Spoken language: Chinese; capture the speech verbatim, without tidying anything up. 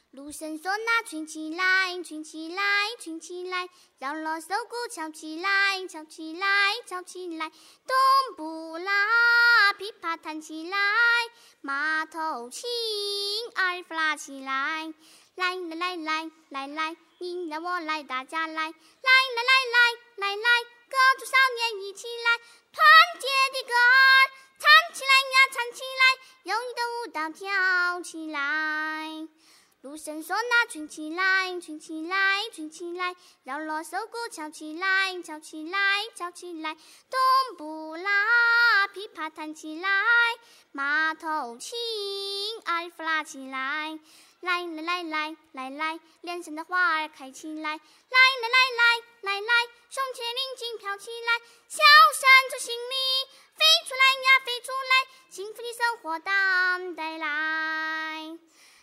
芦笙唢呐群起来，群起来，群起来，绕锣手鼓敲起来，敲起来，敲起来，冬不拉，琵琶弹起来，马头琴二胡拉起来，来来来来来来，你来我来大家来，来来来来来来，各族少年一起来，团结的歌儿唱起来呀唱起来，有你的舞蹈跳起来。芦笙唢呐群起来，群起来，群起来，绕锣手鼓敲起来，敲起来，敲起来，冬不拉，琵琶弹起来，马头琴二胡拉起来，来来来来来来，脸上的花儿开起来，来来来来来来，胸前领巾飘起来，笑声从心里飞出来呀飞出来，幸福的生活当带来。